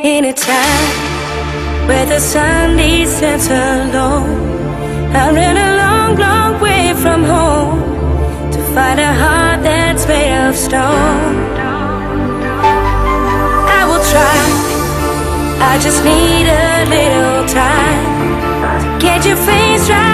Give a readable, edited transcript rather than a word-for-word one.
Anytime where the sun descends alone, I ran a long, long way from home to find a heart that's made of stone. I will try, I just need a little time to get your face right